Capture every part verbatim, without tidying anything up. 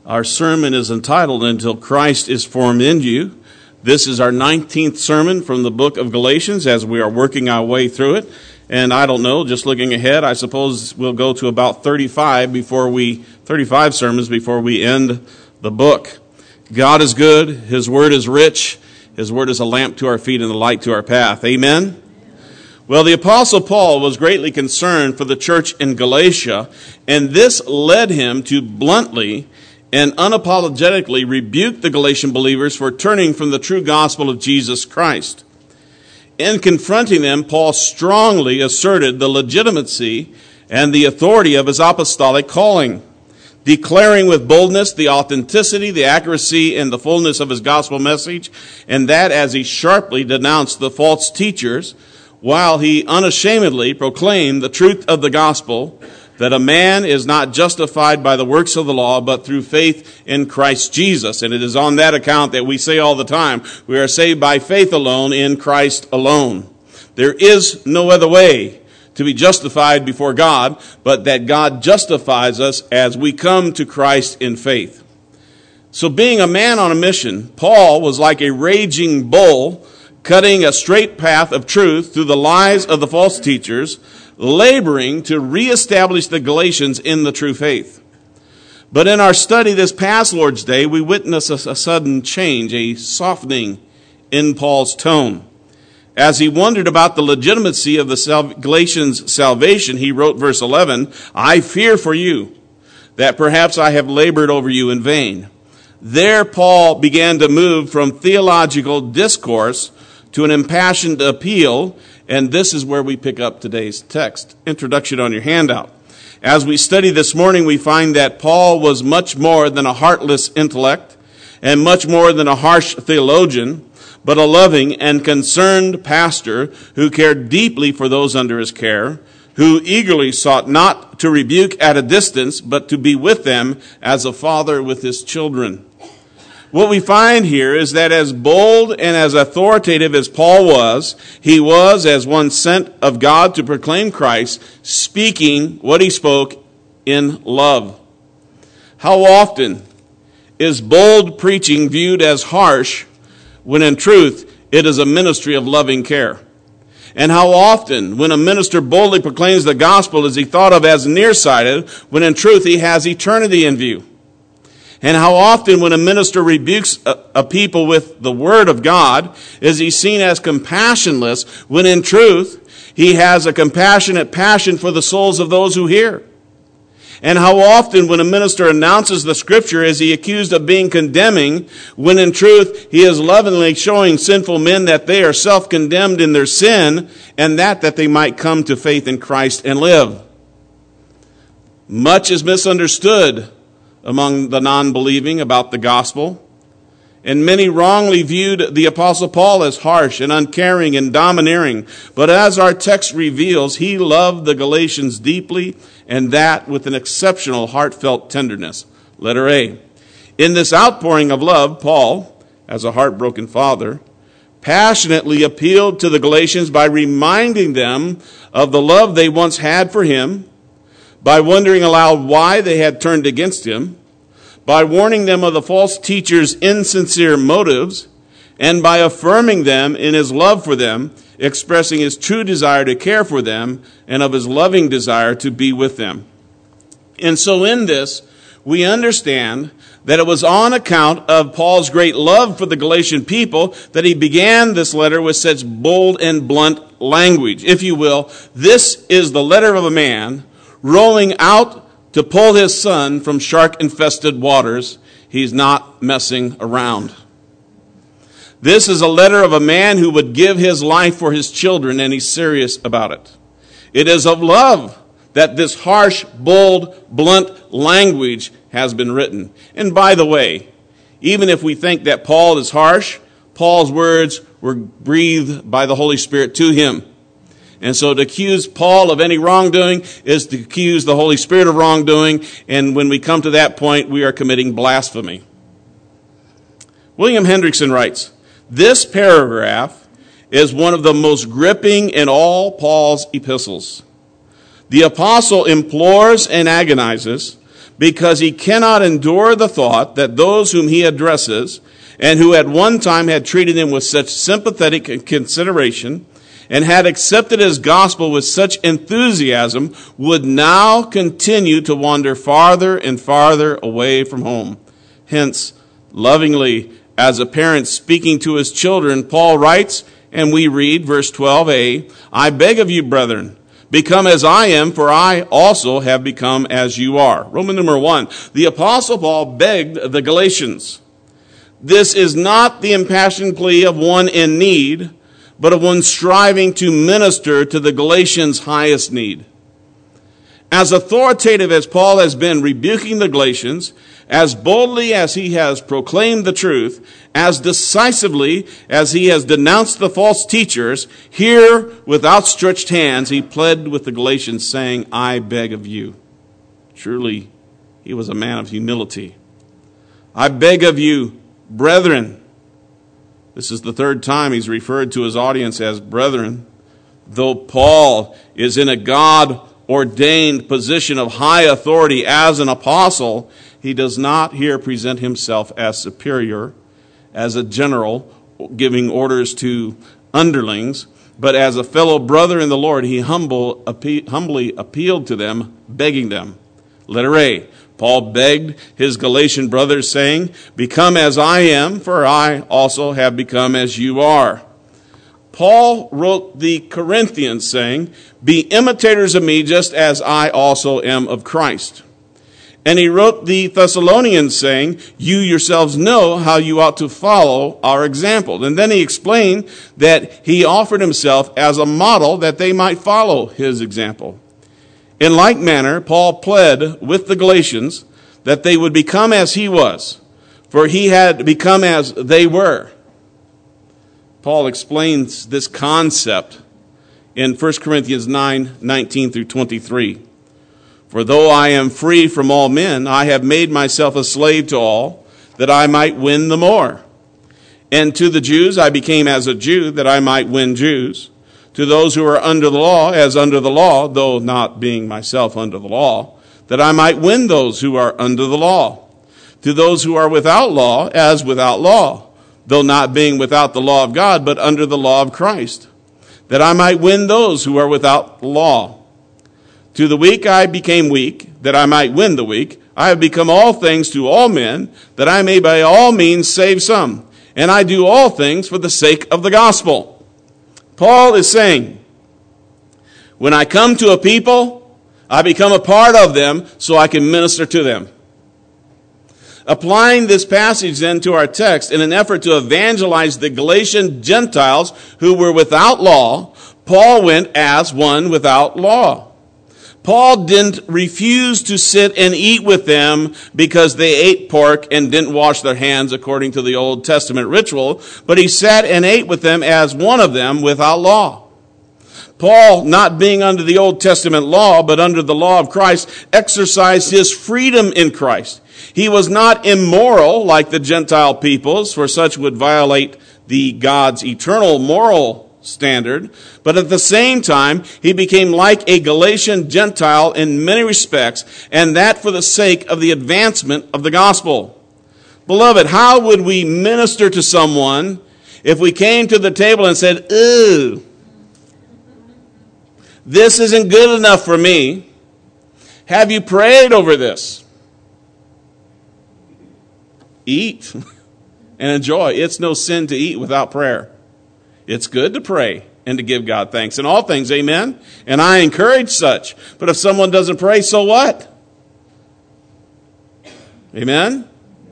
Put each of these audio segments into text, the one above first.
Our sermon is entitled, Until Christ is Formed in You. This is our nineteenth sermon from the book of Galatians as we are working our way through it. And I don't know, just looking ahead, I suppose we'll go to about thirty-five before we, thirty-five sermons before we end the book. God is good. His word is rich. His word is a lamp to our feet and a light to our path. Amen? Well, the Apostle Paul was greatly concerned for the church in Galatia, and this led him to bluntly and unapologetically rebuke the Galatian believers for turning from the true gospel of Jesus Christ. In confronting them, Paul strongly asserted the legitimacy and the authority of his apostolic calling, declaring with boldness the authenticity, the accuracy, and the fullness of his gospel message, and that as he sharply denounced the false teachers, while he unashamedly proclaimed the truth of the gospel, that a man is not justified by the works of the law, but through faith in Christ Jesus. And it is on that account that we say all the time, we are saved by faith alone, in Christ alone. There is no other way to be justified before God, but that God justifies us as we come to Christ in faith. So being a man on a mission, Paul was like a raging bull, cutting a straight path of truth through the lies of the false teachers, laboring to reestablish the Galatians in the true faith. But in our study this past Lord's Day, we witness a, a sudden change, a softening in Paul's tone. As he wondered about the legitimacy of the Sal- Galatians' salvation, he wrote verse eleven, I fear for you that perhaps I have labored over you in vain. There Paul began to move from theological discourse to an impassioned appeal, and this is where we pick up today's text. Introduction on your handout. As we study this morning, we find that Paul was much more than a heartless intellect and much more than a harsh theologian, but a loving and concerned pastor who cared deeply for those under his care, who eagerly sought not to rebuke at a distance, but to be with them as a father with his children. What we find here is that as bold and as authoritative as Paul was, he was as one sent of God to proclaim Christ, speaking what he spoke in love. How often is bold preaching viewed as harsh when in truth it is a ministry of loving care? And how often when a minister boldly proclaims the gospel is he thought of as nearsighted when in truth he has eternity in view? And how often when a minister rebukes a, a people with the word of God is he seen as compassionless when in truth he has a compassionate passion for the souls of those who hear? And how often when a minister announces the scripture is he accused of being condemning when in truth he is lovingly showing sinful men that they are self-condemned in their sin and that that they might come to faith in Christ and live? Much is misunderstood among the non-believing about the gospel, and many wrongly viewed the Apostle Paul as harsh and uncaring and domineering. But as our text reveals, he loved the Galatians deeply, and that with an exceptional heartfelt tenderness. Letter A. In this outpouring of love, Paul, as a heartbroken father, passionately appealed to the Galatians by reminding them of the love they once had for him, by wondering aloud why they had turned against him, by warning them of the false teachers' insincere motives, and by affirming them in his love for them, expressing his true desire to care for them and of his loving desire to be with them. And so in this, we understand that it was on account of Paul's great love for the Galatian people that he began this letter with such bold and blunt language. If you will, this is the letter of a man rowing out to pull his son from shark-infested waters. He's not messing around. This is a letter of a man who would give his life for his children, and he's serious about it. It is of love that this harsh, bold, blunt language has been written. And by the way, even if we think that Paul is harsh, Paul's words were breathed by the Holy Spirit to him. And so to accuse Paul of any wrongdoing is to accuse the Holy Spirit of wrongdoing. And when we come to that point, we are committing blasphemy. William Hendrickson writes, this paragraph is one of the most gripping in all Paul's epistles. The apostle implores and agonizes, because he cannot endure the thought that those whom he addresses, and who at one time had treated him with such sympathetic consideration, and had accepted his gospel with such enthusiasm, would now continue to wander farther and farther away from home. Hence, lovingly, as a parent speaking to his children, Paul writes, and we read verse twelve a, I beg of you, brethren, become as I am, for I also have become as you are. Roman number one, the Apostle Paul begged the Galatians. This is not the impassioned plea of one in need, but of one striving to minister to the Galatians' highest need. As authoritative as Paul has been rebuking the Galatians, as boldly as he has proclaimed the truth, as decisively as he has denounced the false teachers, here with outstretched hands he pled with the Galatians, saying, I beg of you. Truly, he was a man of humility. I beg of you, brethren. This is the third time he's referred to his audience as brethren. Though Paul is in a God-ordained position of high authority as an apostle, he does not here present himself as superior, as a general giving orders to underlings, but as a fellow brother in the Lord, he humble, appe- humbly appealed to them, begging them. Letter A, Paul begged his Galatian brothers, saying, become as I am, for I also have become as you are. Paul wrote the Corinthians, saying, be imitators of me just as I also am of Christ. And he wrote the Thessalonians, saying, you yourselves know how you ought to follow our example. And then he explained that he offered himself as a model that they might follow his example. In like manner, Paul pled with the Galatians that they would become as he was, for he had become as they were. Paul explains this concept in First Corinthians nine, nineteen through twenty-three. For though I am free from all men, I have made myself a slave to all, that I might win the more. And to the Jews I became as a Jew, that I might win Jews. To those who are under the law, as under the law, though not being myself under the law, that I might win those who are under the law. To those who are without law, as without law, though not being without the law of God, but under the law of Christ, that I might win those who are without law. To the weak I became weak, that I might win the weak. I have become all things to all men, that I may by all means save some. And I do all things for the sake of the gospel. Paul is saying, when I come to a people, I become a part of them so I can minister to them. Applying this passage then to our text in an effort to evangelize the Galatian Gentiles who were without law, Paul went as one without law. Paul didn't refuse to sit and eat with them because they ate pork and didn't wash their hands according to the Old Testament ritual, but he sat and ate with them as one of them without law. Paul, not being under the Old Testament law, but under the law of Christ, exercised his freedom in Christ. He was not immoral like the Gentile peoples, for such would violate the God's eternal moral standard, but at the same time, he became like a Galatian Gentile in many respects, and that for the sake of the advancement of the gospel. Beloved, how would we minister to someone if we came to the table and said, ooh, this isn't good enough for me. Have you prayed over this? Eat and enjoy. It's no sin to eat without prayer. It's good to pray and to give God thanks in all things, amen? And I encourage such. But if someone doesn't pray, so what? Amen?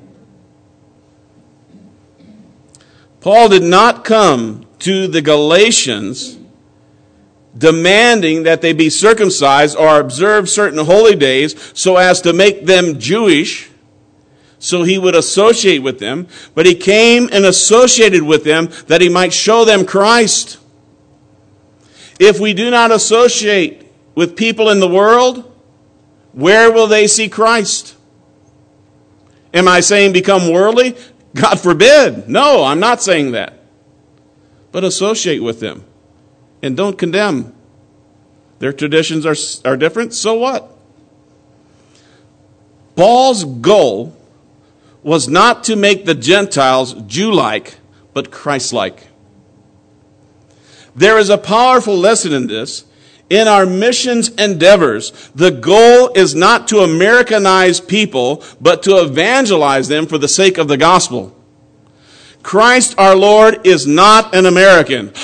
Paul did not come to the Galatians demanding that they be circumcised or observe certain holy days so as to make them Jewish, so he would associate with them, but he came and associated with them that he might show them Christ. If we do not associate with people in the world, where will they see Christ? Am I saying become worldly? God forbid. No, I'm not saying that. But associate with them and don't condemn. Their traditions are, are different, so what? Paul's goal was not to make the Gentiles Jew-like, but Christ-like. There is a powerful lesson in this. In our missions endeavors, the goal is not to Americanize people, but to evangelize them for the sake of the gospel. Christ our Lord is not an American,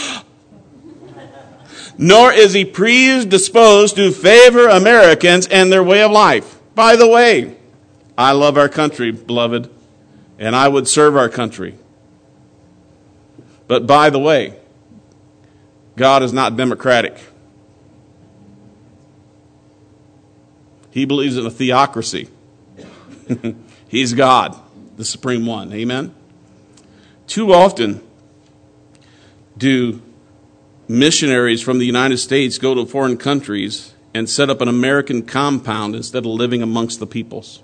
nor is he predisposed to favor Americans and their way of life. By the way, I love our country, beloved, and I would serve our country. But by the way, God is not democratic. He believes in a theocracy. He's God, the supreme one. Amen? Too often do missionaries from the United States go to foreign countries and set up an American compound instead of living amongst the peoples.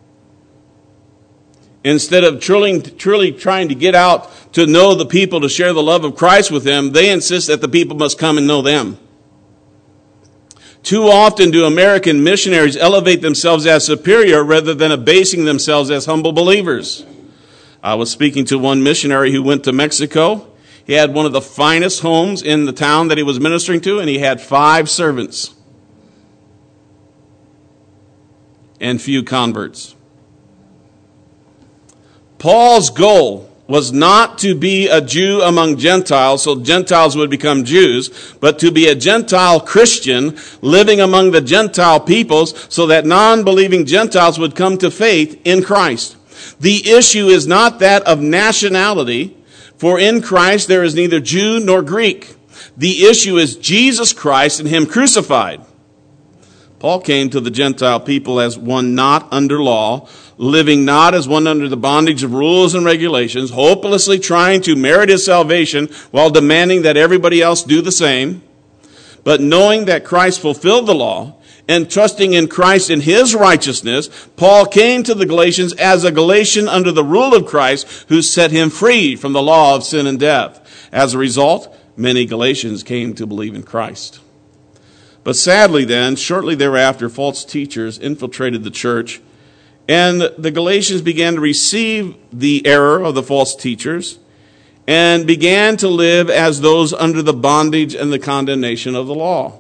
Instead of truly, truly trying to get out to know the people, to share the love of Christ with them, they insist that the people must come and know them. Too often do American missionaries elevate themselves as superior rather than abasing themselves as humble believers. I was speaking to one missionary who went to Mexico. He had one of the finest homes in the town that he was ministering to, and he had five servants and few converts. Paul's goal was not to be a Jew among Gentiles, so Gentiles would become Jews, but to be a Gentile Christian living among the Gentile peoples so that non-believing Gentiles would come to faith in Christ. The issue is not that of nationality, for in Christ there is neither Jew nor Greek. The issue is Jesus Christ and him crucified. Paul came to the Gentile people as one not under law, living not as one under the bondage of rules and regulations, hopelessly trying to merit his salvation while demanding that everybody else do the same, but knowing that Christ fulfilled the law and trusting in Christ and his righteousness. Paul came to the Galatians as a Galatian under the rule of Christ who set him free from the law of sin and death. As a result, many Galatians came to believe in Christ. But sadly then, shortly thereafter, false teachers infiltrated the church, and the Galatians began to receive the error of the false teachers and began to live as those under the bondage and the condemnation of the law.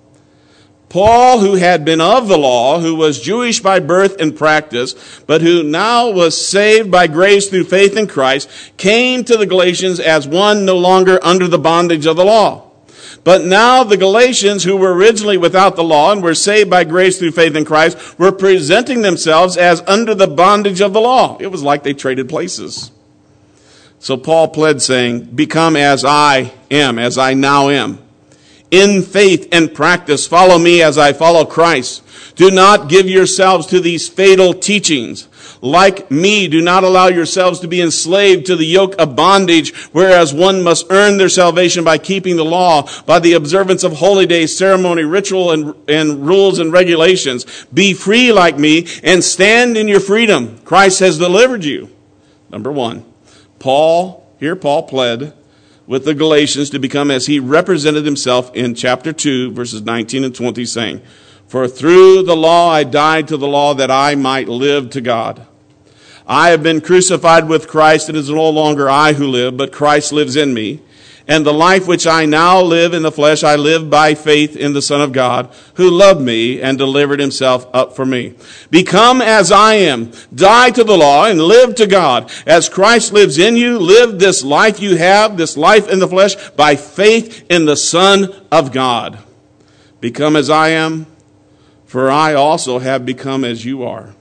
Paul, who had been of the law, who was Jewish by birth and practice, but who now was saved by grace through faith in Christ, came to the Galatians as one no longer under the bondage of the law. But now the Galatians, who were originally without the law and were saved by grace through faith in Christ, were presenting themselves as under the bondage of the law. It was like they traded places. So Paul pled, saying, "Become as I am, as I now am. In faith and practice, follow me as I follow Christ. Do not give yourselves to these fatal teachings. Like me, do not allow yourselves to be enslaved to the yoke of bondage, whereas one must earn their salvation by keeping the law, by the observance of holy days, ceremony, ritual, and, and rules and regulations. Be free like me and stand in your freedom. Christ has delivered you." Number one, Paul, here Paul pled with the Galatians to become as he represented himself in chapter two, verses nineteen and twenty, saying, "For through the law I died to the law that I might live to God. I have been crucified with Christ, and it is no longer I who live, but Christ lives in me. And the life which I now live in the flesh, I live by faith in the Son of God, who loved me and delivered himself up for me. Become as I am, die to the law, and live to God. As Christ lives in you, live this life you have, this life in the flesh, by faith in the Son of God. Become as I am, for I also have become as you are."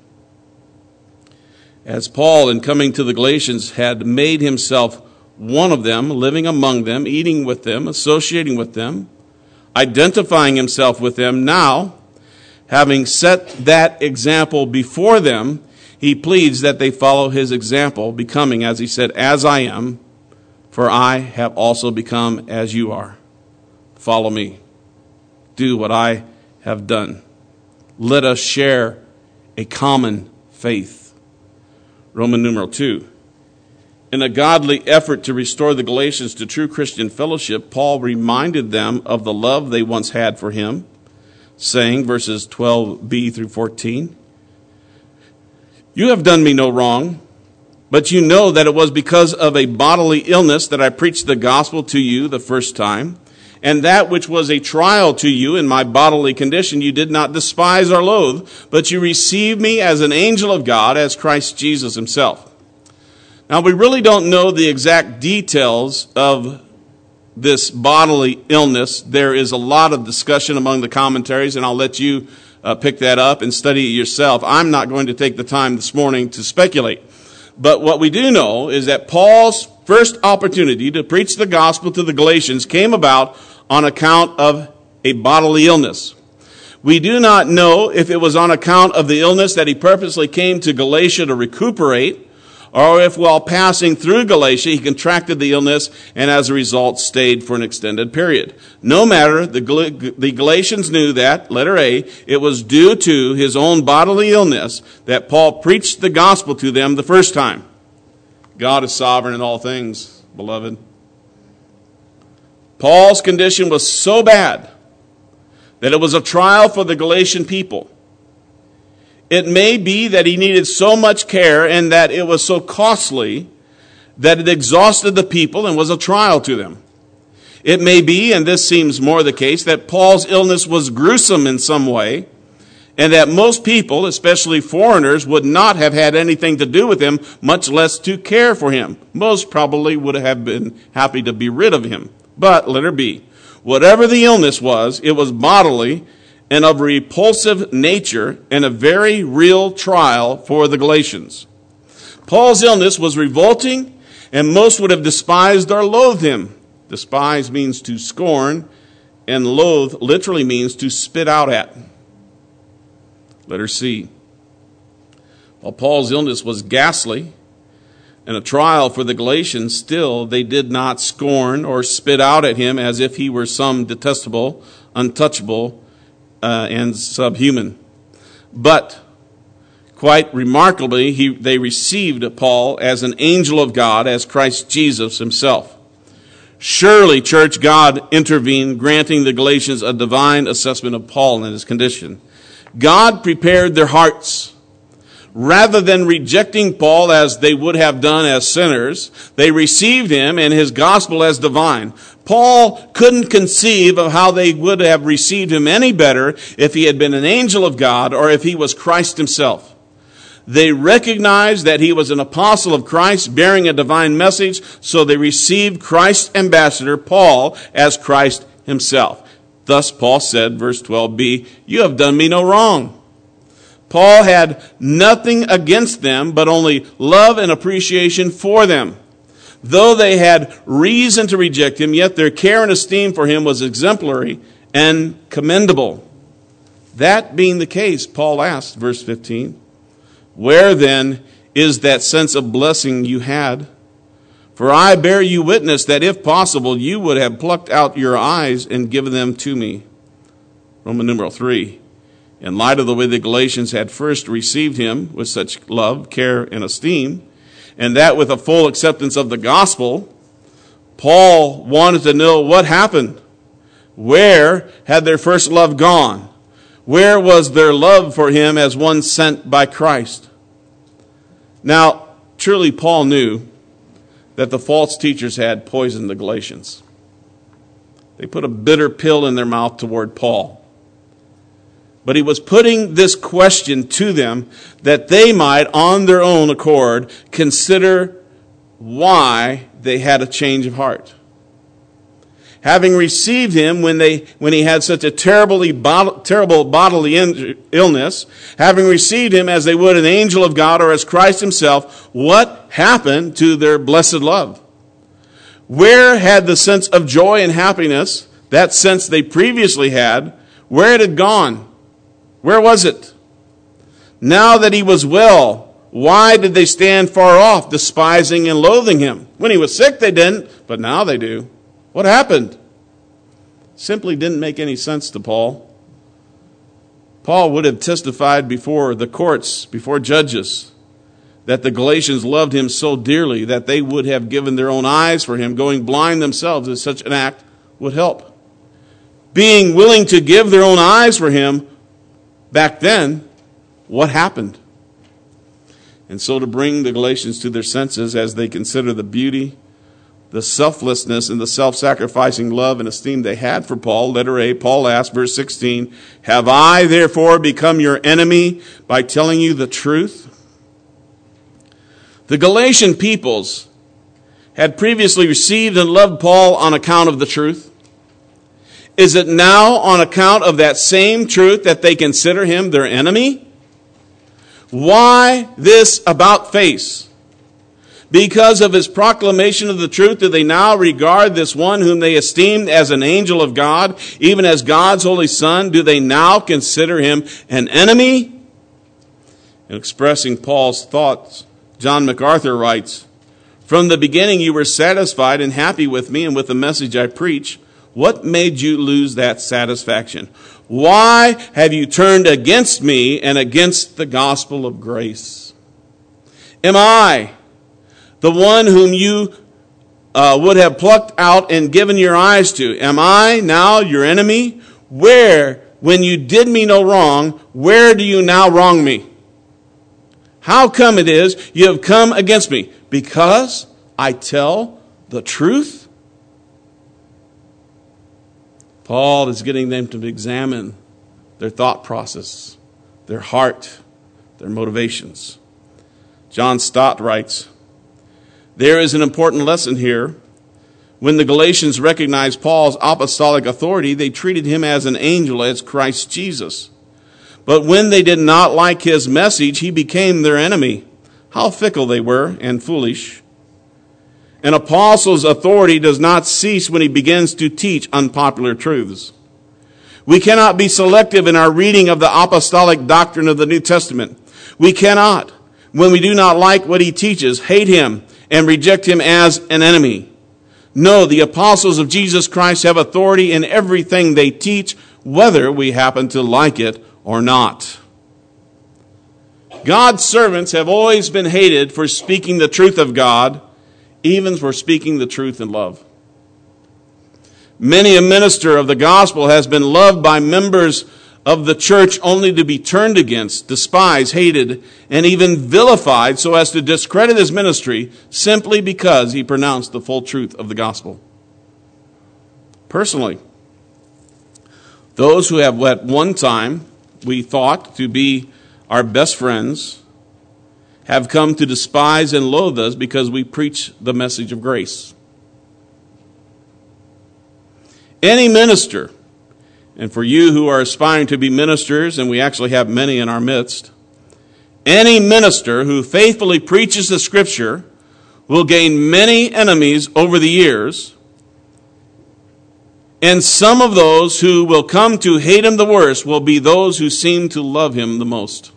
As Paul, in coming to the Galatians, had made himself one of them, living among them, eating with them, associating with them, identifying himself with them, now, having set that example before them, he pleads that they follow his example, becoming, as he said, "As I am, for I have also become as you are. Follow me. Do what I have done. Let us share a common faith." Roman numeral two. In a godly effort to restore the Galatians to true Christian fellowship, Paul reminded them of the love they once had for him, saying, verses twelve b through fourteen, You have done me no wrong, but you know that it was because of a bodily illness that I preached the gospel to you the first time, and that which was a trial to you in my bodily condition you did not despise or loathe, but you received me as an angel of God, as Christ Jesus himself. Now, we really don't know the exact details of this bodily illness. There is a lot of discussion among the commentaries, and I'll let you uh, pick that up and study it yourself. I'm not going to take the time this morning to speculate. But what we do know is that Paul's first opportunity to preach the gospel to the Galatians came about on account of a bodily illness. We do not know if it was on account of the illness that he purposely came to Galatia to recuperate, or if while passing through Galatia he contracted the illness and as a result stayed for an extended period. No matter, the, Gal- the Galatians knew that, letter A, it was due to his own bodily illness that Paul preached the gospel to them the first time. God is sovereign in all things, beloved. Paul's condition was so bad that it was a trial for the Galatian people. It may be that he needed so much care and that it was so costly that it exhausted the people and was a trial to them. It may be, and this seems more the case, that Paul's illness was gruesome in some way, and that most people, especially foreigners, would not have had anything to do with him, much less to care for him. Most probably would have been happy to be rid of him. But, letter B, whatever the illness was, it was bodily and of repulsive nature, and a very real trial for the Galatians. Paul's illness was revolting, and most would have despised or loathed him. Despise means to scorn, and loathe literally means to spit out at. Letter C. While Paul's illness was ghastly and a trial for the Galatians, still they did not scorn or spit out at him as if he were some detestable, untouchable, Uh, and subhuman. But, quite remarkably, he, they received Paul as an angel of God, as Christ Jesus himself. Surely, church, God intervened, granting the Galatians a divine assessment of Paul and his condition. God prepared their hearts. Rather than rejecting Paul as they would have done as sinners, they received him and his gospel as divine. Paul couldn't conceive of how they would have received him any better if he had been an angel of God or if he was Christ himself. They recognized that he was an apostle of Christ bearing a divine message, so they received Christ's ambassador, Paul, as Christ himself. Thus Paul said, verse twelve b, "You have done me no wrong." Paul had nothing against them, but only love and appreciation for them. Though they had reason to reject him, yet their care and esteem for him was exemplary and commendable. That being the case, Paul asked, verse fifteen, "Where then is that sense of blessing you had? For I bear you witness that if possible, you would have plucked out your eyes and given them to me." Roman numeral three. In light of the way the Galatians had first received him with such love, care, and esteem, and that with a full acceptance of the gospel, Paul wanted to know what happened. Where had their first love gone? Where was their love for him as one sent by Christ? Now, truly Paul knew that the false teachers had poisoned the Galatians. They put a bitter pill in their mouth toward Paul. But he was putting this question to them that they might, on their own accord, consider why they had a change of heart. Having received him when they when he had such a terribly bod- terrible bodily in- illness, having received him as they would an angel of God or as Christ himself, what happened to their blessed love? Where had the sense of joy and happiness, that sense they previously had, where it had gone? Where was it? Now that he was well, why did they stand far off, despising and loathing him? When he was sick, they didn't, but now they do. What happened? Simply didn't make any sense to Paul. Paul would have testified before the courts, before judges, that the Galatians loved him so dearly that they would have given their own eyes for him, going blind themselves if such an act would help. Being willing to give their own eyes for him, back then, what happened? and so to bring the Galatians to their senses as they consider the beauty, the selflessness, and the self-sacrificing love and esteem they had for Paul. Letter A, Paul asked, verse sixteen, have I therefore become your enemy by telling you the truth? The Galatian peoples had previously received and loved Paul on account of the truth. Is it now on account of that same truth that they consider him their enemy? Why this about face? Because of his proclamation of the truth, do they now regard this one whom they esteemed as an angel of God, even as God's holy Son? Do they now consider him an enemy? In expressing Paul's thoughts, John MacArthur writes, from the beginning you were satisfied and happy with me and with the message I preach. What made you lose that satisfaction? Why have you turned against me and against the gospel of grace? Am I the one whom you uh, would have plucked out and given your eyes to? Am I now your enemy? Where, when you did me no wrong, where do you now wrong me? How come it is you have come against me? Because I tell the truth? Paul is getting them to examine their thought process, their heart, their motivations. John Stott writes, there is an important lesson here. When the Galatians recognized Paul's apostolic authority, they treated him as an angel, as Christ Jesus. But when they did not like his message, he became their enemy. How fickle they were and foolish. An apostle's authority does not cease when he begins to teach unpopular truths. We cannot be selective in our reading of the apostolic doctrine of the New Testament. We cannot, when we do not like what he teaches, hate him and reject him as an enemy. No, the apostles of Jesus Christ have authority in everything they teach, whether we happen to like it or not. God's servants have always been hated for speaking the truth of God, even for speaking the truth in love. Many a minister of the gospel has been loved by members of the church only to be turned against, despised, hated, and even vilified so as to discredit his ministry simply because he pronounced the full truth of the gospel. Personally, those who have at one time we thought to be our best friends have come to despise and loathe us because we preach the message of grace. Any minister, and for you who are aspiring to be ministers, and we actually have many in our midst, any minister who faithfully preaches the Scripture will gain many enemies over the years, and some of those who will come to hate him the worst will be those who seem to love him the most.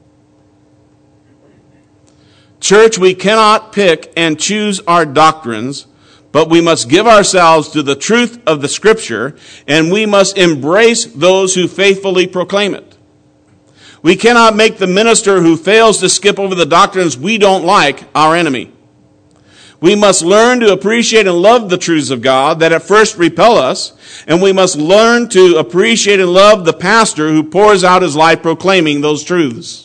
Church, we cannot pick and choose our doctrines, but we must give ourselves to the truth of the Scripture, and we must embrace those who faithfully proclaim it. We cannot make the minister who fails to skip over the doctrines we don't like our enemy. We must learn to appreciate and love the truths of God that at first repel us, and we must learn to appreciate and love the pastor who pours out his life proclaiming those truths.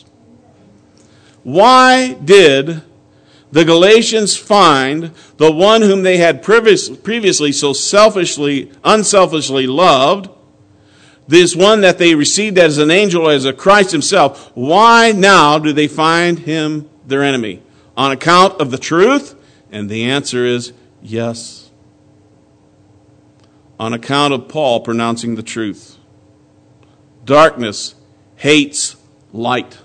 Why did the Galatians find the one whom they had previously so selfishly, unselfishly loved, this one that they received as an angel, as a Christ himself, why now do they find him their enemy? On account of the truth? And the answer is yes. On account of Paul pronouncing the truth. Darkness hates light.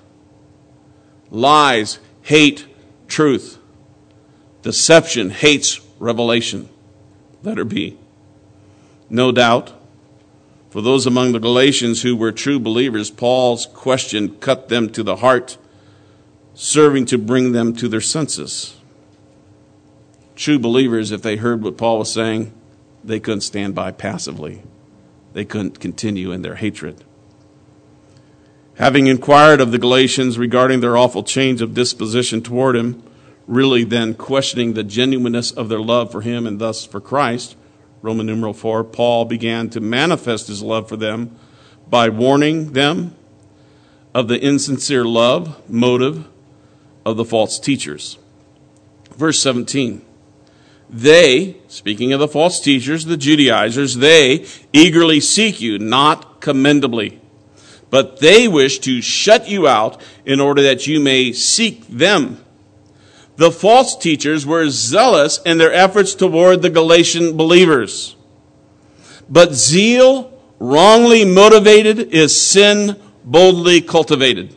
Lies hate truth. Deception hates revelation. Letter B. No doubt, for those among the Galatians who were true believers, Paul's question cut them to the heart, serving to bring them to their senses. True believers, if they heard what Paul was saying, they couldn't stand by passively. They couldn't continue in their hatred. Having inquired of the Galatians regarding their awful change of disposition toward him, really then questioning the genuineness of their love for him and thus for Christ, Roman numeral four, Paul began to manifest his love for them by warning them of the insincere love, motive of the false teachers. Verse seventeen. They, speaking of the false teachers, the Judaizers, they eagerly seek you, not commendably. But they wish to shut you out in order that you may seek them. The false teachers were zealous in their efforts toward the Galatian believers. But zeal, wrongly motivated, is sin boldly cultivated.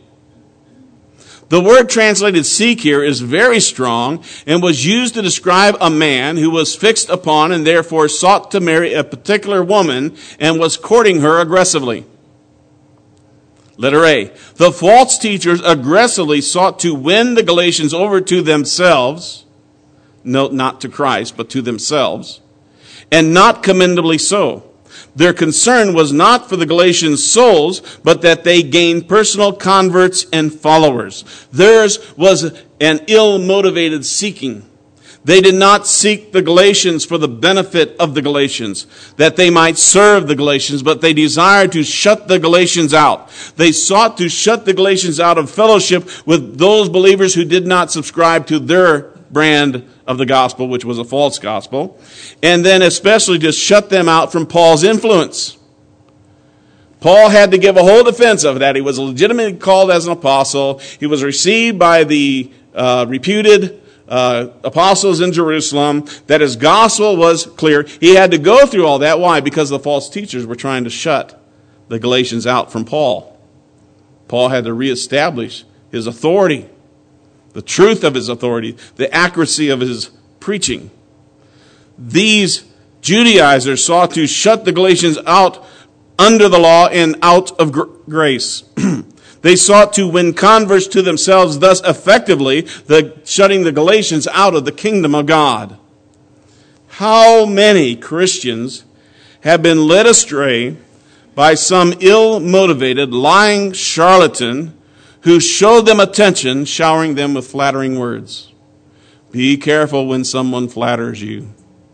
The word translated seek here is very strong and was used to describe a man who was fixed upon and therefore sought to marry a particular woman and was courting her aggressively. Letter A. The false teachers aggressively sought to win the Galatians over to themselves. Note, not to Christ, but to themselves. And not commendably so. Their concern was not for the Galatians' souls, but that they gain personal converts and followers. Theirs was an ill-motivated seeking. They did not seek the Galatians for the benefit of the Galatians, that they might serve the Galatians, but they desired to shut the Galatians out. They sought to shut the Galatians out of fellowship with those believers who did not subscribe to their brand of the gospel, which was a false gospel, and then especially to shut them out from Paul's influence. Paul had to give a whole defense of that. He was legitimately called as an apostle. He was received by the uh, reputed uh, apostles in Jerusalem, that his gospel was clear. He had to go through all that. Why? Because the false teachers were trying to shut the Galatians out from Paul. Paul had to reestablish his authority, the truth of his authority, the accuracy of his preaching. These Judaizers sought to shut the Galatians out under the law and out of gr- grace. They sought to win converts to themselves, thus effectively the, shutting the Galatians out of the kingdom of God. How many Christians have been led astray by some ill-motivated, lying charlatan who showed them attention, showering them with flattering words? Be careful when someone flatters you.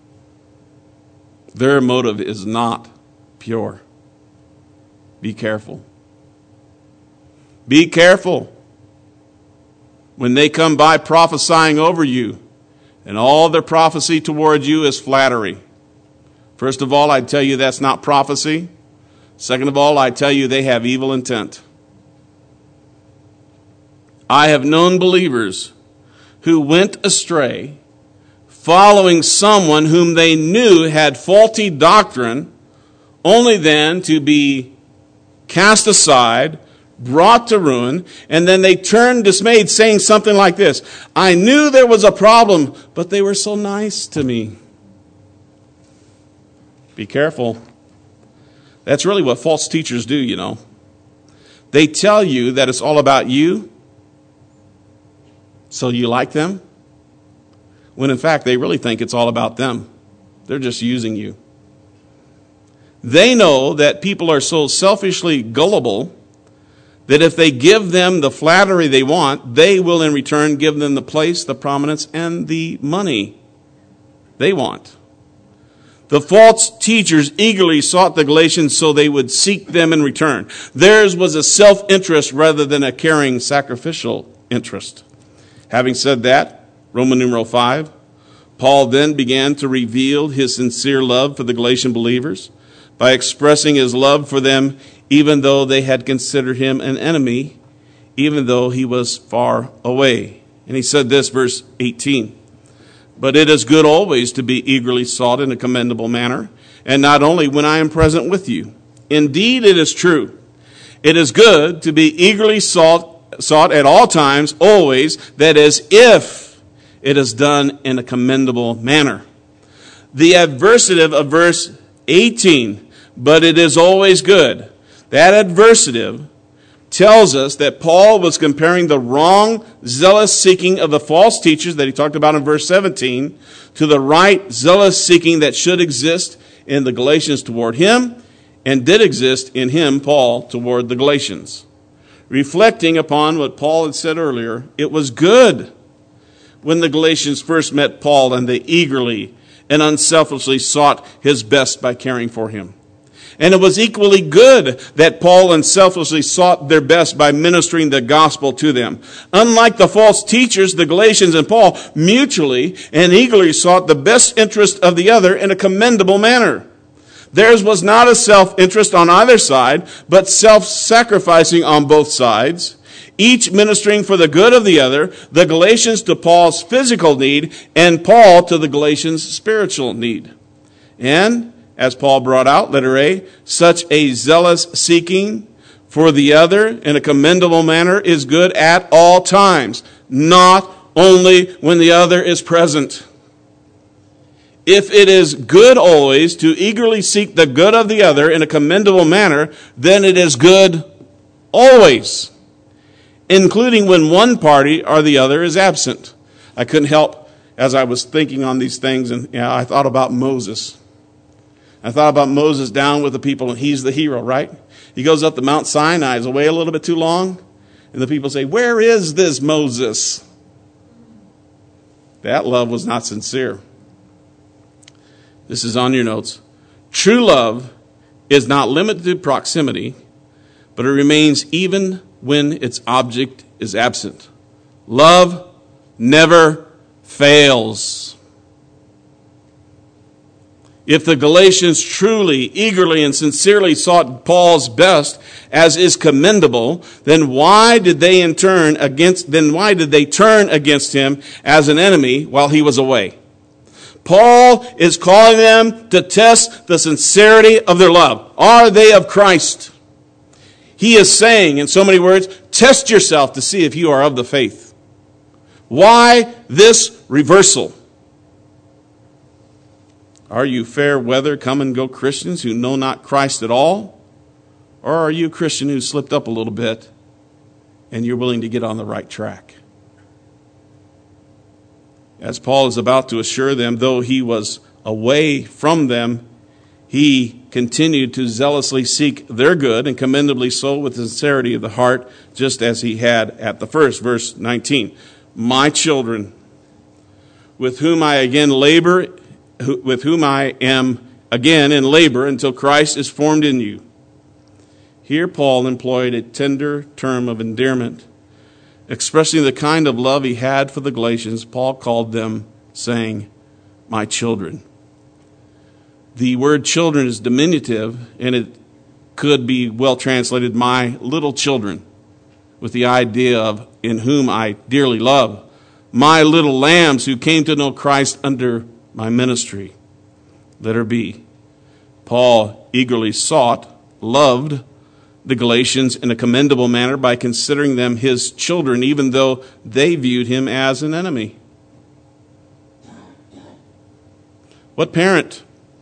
Their motive is not pure. Be careful. Be careful when they come by prophesying over you, and all their prophecy towards you is flattery. First of all, I tell you that's not prophecy. Second of all, I tell you they have evil intent. I have known believers who went astray following someone whom they knew had faulty doctrine, only then to be cast aside, brought to ruin, and then they turned dismayed, saying something like this: I knew there was a problem, but they were so nice to me. Be careful. That's really what false teachers do, you know. They tell you that it's all about you, so you like them, when in fact they really think it's all about them. They're just using you. They know that people are so selfishly gullible that if they give them the flattery they want, they will in return give them the place, the prominence, and the money they want. The false teachers eagerly sought the Galatians so they would seek them in return. Theirs was a self-interest rather than a caring, sacrificial interest. Having said that, Roman numeral five, Paul then began to reveal his sincere love for the Galatian believers by expressing his love for them even though they had considered him an enemy, even though he was far away. And he said this, verse eighteen, but it is good always to be eagerly sought in a commendable manner, and not only when I am present with you. Indeed, it is true. It is good to be eagerly sought, sought at all times, always, that is, if it is done in a commendable manner. The adversative of verse eighteen, but it is always good. That adversative tells us that Paul was comparing the wrong, zealous seeking of the false teachers that he talked about in verse seventeen to the right, zealous seeking that should exist in the Galatians toward him and did exist in him, Paul, toward the Galatians. Reflecting upon what Paul had said earlier, it was good when the Galatians first met Paul and they eagerly and unselfishly sought his best by caring for him. And it was equally good that Paul unselfishly sought their best by ministering the gospel to them. Unlike the false teachers, the Galatians and Paul mutually and eagerly sought the best interest of the other in a commendable manner. Theirs was not a self-interest on either side, but self-sacrificing on both sides, each ministering for the good of the other, the Galatians to Paul's physical need, and Paul to the Galatians' spiritual need. And as Paul brought out, letter A, such a zealous seeking for the other in a commendable manner is good at all times, not only when the other is present. If it is good always to eagerly seek the good of the other in a commendable manner, then it is good always, including when one party or the other is absent. I couldn't help, as I was thinking on these things, and you know, I thought about Moses. I thought about Moses down with the people, and he's the hero, right? He goes up to Mount Sinai, is away a little bit too long, and the people say, "Where is this Moses?" That love was not sincere. This is on your notes. True love is not limited to proximity, but it remains even when its object is absent. Love never fails. If the Galatians truly, eagerly, and sincerely sought Paul's best, as is commendable, then why did they in turn against then why did they turn against him as an enemy while he was away? Paul is calling them to test the sincerity of their love. Are they of Christ? He is saying, in so many words, test yourself to see if you are of the faith. Why this reversal? Are you fair weather, come and go Christians who know not Christ at all? Or are you a Christian who slipped up a little bit and you're willing to get on the right track? As Paul is about to assure them, though he was away from them, he continued to zealously seek their good, and commendably so with the sincerity of the heart, just as he had at the first. Verse nineteen, my children, with whom I again labor, with whom I am again in labor until Christ is formed in you. Here Paul employed a tender term of endearment, expressing the kind of love he had for the Galatians. Paul called them, saying, my children. The word children is diminutive, and it could be well translated, my little children, with the idea of in whom I dearly love. My little lambs who came to know Christ under my ministry. Letter B. Paul eagerly sought, loved the Galatians in a commendable manner by considering them his children, even though they viewed him as an enemy. What parent,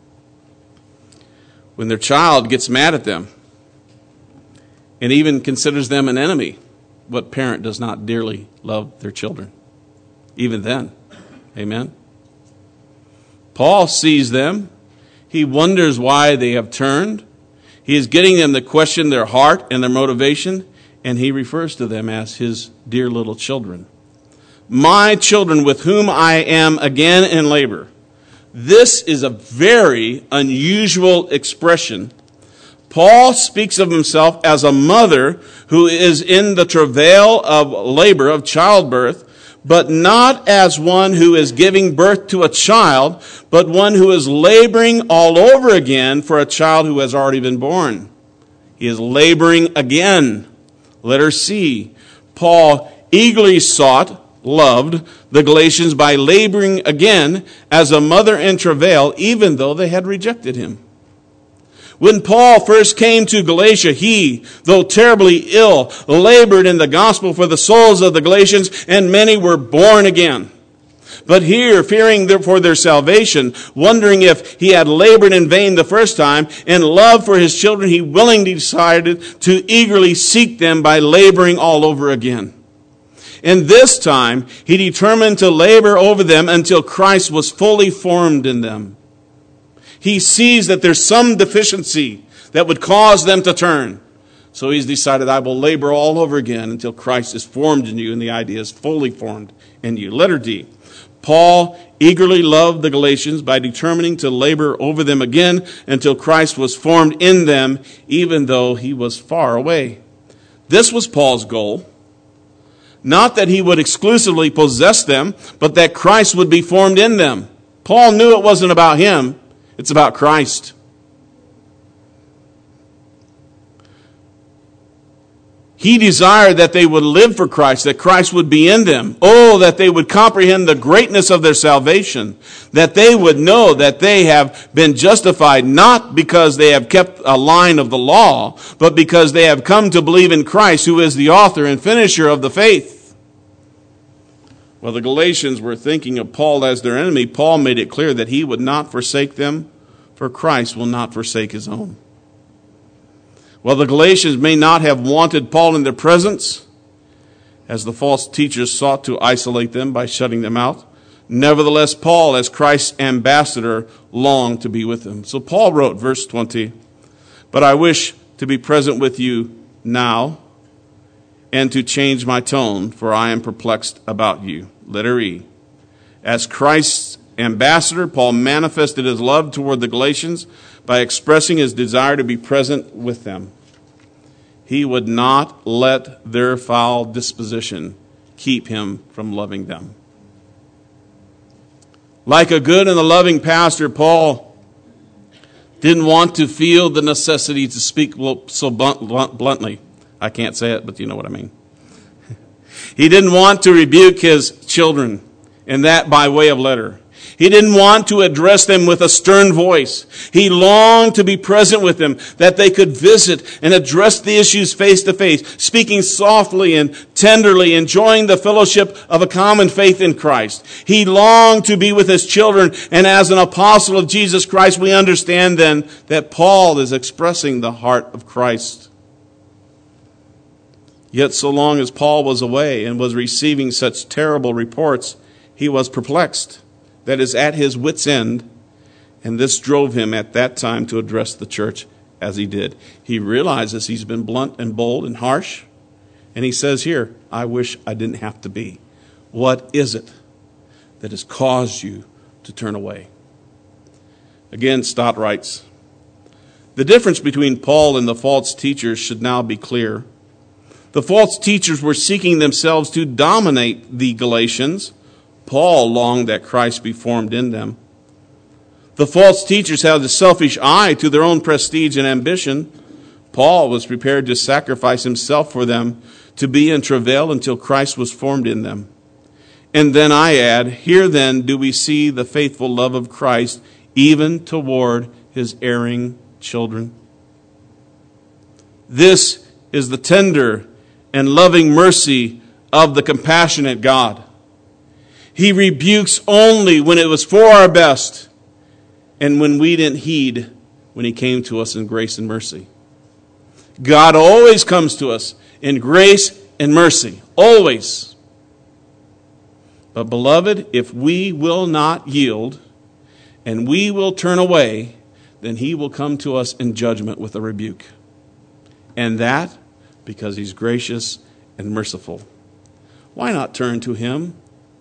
when their child gets mad at them and even considers them an enemy, what parent does not dearly love their children? Even then. Amen? Paul sees them. He wonders why they have turned. He is getting them to question their heart and their motivation, and he refers to them as his dear little children. My children with whom I am again in labor. This is a very unusual expression. Paul speaks of himself as a mother who is in the travail of labor, of childbirth, but not as one who is giving birth to a child, but one who is laboring all over again for a child who has already been born. He is laboring again. Letter C. Paul eagerly sought, loved the Galatians by laboring again as a mother in travail, even though they had rejected him. When Paul first came to Galatia, he, though terribly ill, labored in the gospel for the souls of the Galatians, and many were born again. But here, fearing for their salvation, wondering if he had labored in vain the first time, in love for his children, he willingly decided to eagerly seek them by laboring all over again. And this time, he determined to labor over them until Christ was fully formed in them. He sees that there's some deficiency that would cause them to turn. So he's decided, I will labor all over again until Christ is formed in you, and the idea is fully formed in you. Letter D. Paul eagerly loved the Galatians by determining to labor over them again until Christ was formed in them, even though he was far away. This was Paul's goal. Not that he would exclusively possess them, but that Christ would be formed in them. Paul knew it wasn't about him, it's about Christ. He desired that they would live for Christ, that Christ would be in them. Oh, that they would comprehend the greatness of their salvation, that they would know that they have been justified not because they have kept a line of the law, but because they have come to believe in Christ, who is the author and finisher of the faith. While the Galatians were thinking of Paul as their enemy, Paul made it clear that he would not forsake them, for Christ will not forsake his own. While the Galatians may not have wanted Paul in their presence, as the false teachers sought to isolate them by shutting them out, nevertheless, Paul, as Christ's ambassador, longed to be with them. So Paul wrote, verse twenty, "But I wish to be present with you now and to change my tone, for I am perplexed about you." Letter E. As Christ's ambassador, Paul manifested his love toward the Galatians by expressing his desire to be present with them. He would not let their foul disposition keep him from loving them. Like a good and a loving pastor, Paul didn't want to feel the necessity to speak so bluntly. I can't say it, but you know what I mean. He didn't want to rebuke his children, and that by way of letter. He didn't want to address them with a stern voice. He longed to be present with them, that they could visit and address the issues face to face, speaking softly and tenderly, enjoying the fellowship of a common faith in Christ. He longed to be with his children, and as an apostle of Jesus Christ, we understand then that Paul is expressing the heart of Christ. Yet so long as Paul was away and was receiving such terrible reports, he was perplexed. That is, at his wit's end, and this drove him at that time to address the church as he did. He realizes he's been blunt and bold and harsh, and he says here, I wish I didn't have to be. What is it that has caused you to turn away? Again, Stott writes, the difference between Paul and the false teachers should now be clear. The false teachers were seeking themselves to dominate the Galatians. Paul longed that Christ be formed in them. The false teachers had a selfish eye to their own prestige and ambition. Paul was prepared to sacrifice himself for them, to be in travail until Christ was formed in them. And then I add, here then do we see the faithful love of Christ even toward his erring children. This is the tender and loving mercy of the compassionate God. He rebukes only when it was for our best and when we didn't heed when he came to us in grace and mercy. God always comes to us in grace and mercy. Always. But beloved, if we will not yield and we will turn away, then he will come to us in judgment with a rebuke. And that because he's gracious and merciful. Why not turn to him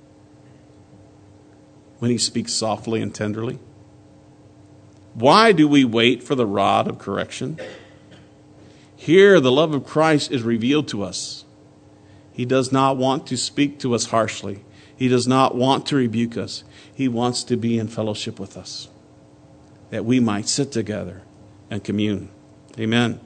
when he speaks softly and tenderly? Why do we wait for the rod of correction? Here, the love of Christ is revealed to us. He does not want to speak to us harshly. He does not want to rebuke us. He wants to be in fellowship with us, that we might sit together and commune. Amen.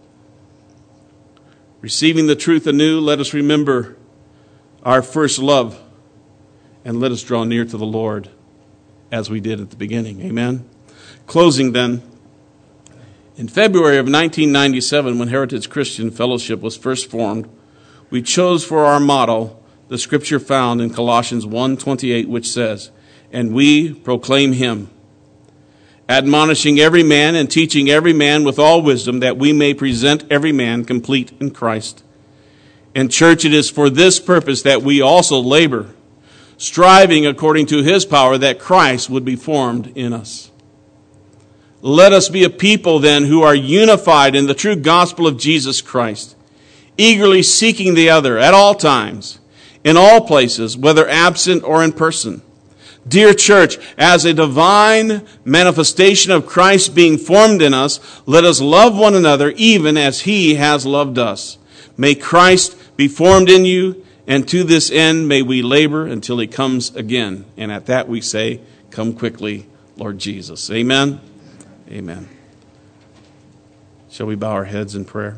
Receiving the truth anew, let us remember our first love, and let us draw near to the Lord as we did at the beginning. Amen. Closing then, in February of nineteen ninety-seven, when Heritage Christian Fellowship was first formed, we chose for our motto the scripture found in Colossians one twenty-eight, which says, "And we proclaim him, admonishing every man and teaching every man with all wisdom, that we may present every man complete in Christ." And church, it is for this purpose that we also labor, striving according to his power that Christ would be formed in us. Let us be a people then who are unified in the true gospel of Jesus Christ, eagerly seeking the other at all times, in all places, whether absent or in person, Dear church, as a divine manifestation of Christ being formed in us, let us love one another even as He has loved us. May Christ be formed in you, and to this end may we labor until He comes again. And at that we say, come quickly, Lord Jesus. Amen. Amen. Shall we bow our heads in prayer?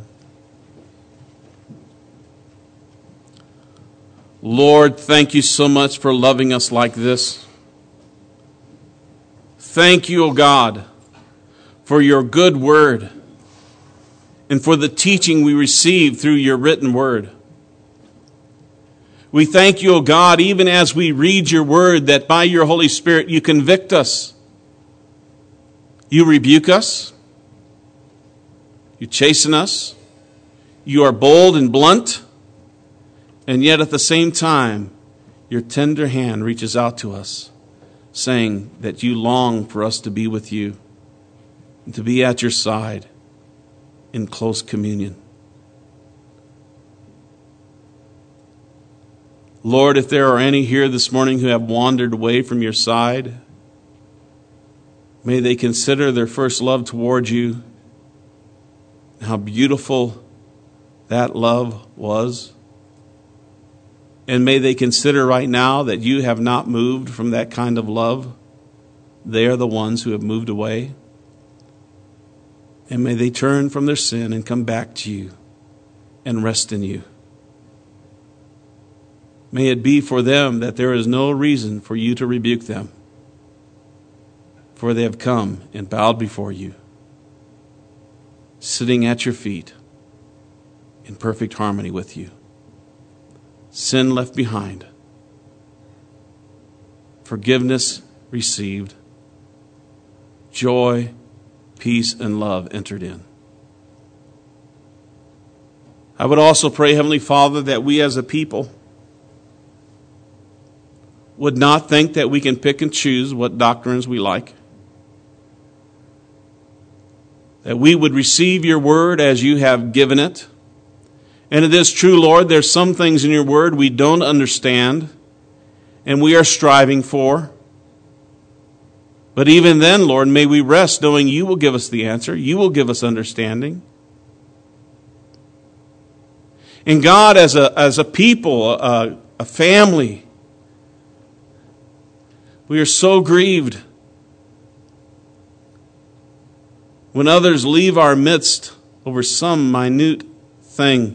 Lord, thank you so much for loving us like this. Thank you, O God, for your good word and for the teaching we receive through your written word. We thank you, O God, even as we read your word, that by your Holy Spirit you convict us. You rebuke us. You chasten us. You are bold and blunt. And yet at the same time, your tender hand reaches out to us, saying that you long for us to be with you and to be at your side in close communion. Lord, if there are any here this morning who have wandered away from your side, may they consider their first love toward you, how beautiful that love was. And may they consider right now that you have not moved from that kind of love. They are the ones who have moved away. And may they turn from their sin and come back to you and rest in you. May it be for them that there is no reason for you to rebuke them, for they have come and bowed before you, sitting at your feet in perfect harmony with you. Sin left behind, forgiveness received, joy, peace, and love entered in. I would also pray, Heavenly Father, that we as a people would not think that we can pick and choose what doctrines we like. That we would receive your word as you have given it. And it is true, Lord, there's some things in your word we don't understand and we are striving for. But even then, Lord, may we rest knowing you will give us the answer. You will give us understanding. And God, as a, as a people, a, a family, we are so grieved when others leave our midst over some minute thing.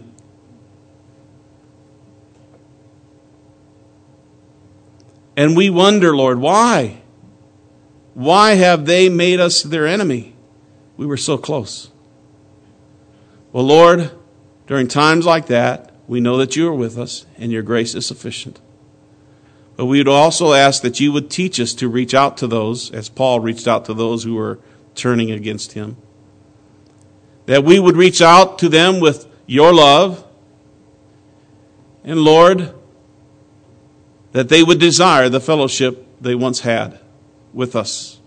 And we wonder, Lord, why? Why have they made us their enemy? We were so close. Well, Lord, during times like that, we know that you are with us and your grace is sufficient. But we would also ask that you would teach us to reach out to those, as Paul reached out to those who were turning against him. That we would reach out to them with your love. And Lord, that they would desire the fellowship they once had with us.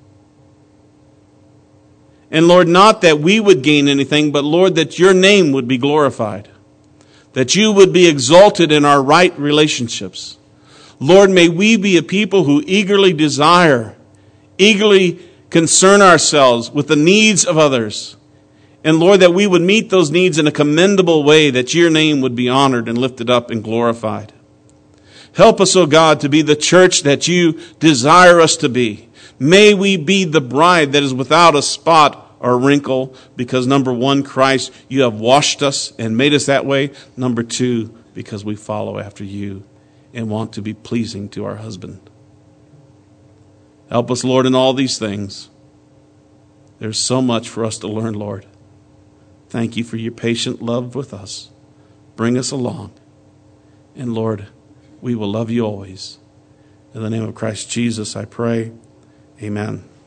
And Lord, not that we would gain anything, but Lord, that your name would be glorified. That you would be exalted in our right relationships. Lord, may we be a people who eagerly desire, eagerly concern ourselves with the needs of others. And Lord, that we would meet those needs in a commendable way, that your name would be honored and lifted up and glorified. Help us, O God, to be the church that you desire us to be. May we be the bride that is without a spot or wrinkle, because number one, Christ, you have washed us and made us that way. Number two, because we follow after you and want to be pleasing to our husband. Help us, Lord, in all these things. There's so much for us to learn, Lord. Thank you for your patient love with us. Bring us along. And Lord, we will love you always. In the name of Christ Jesus, I pray. Amen.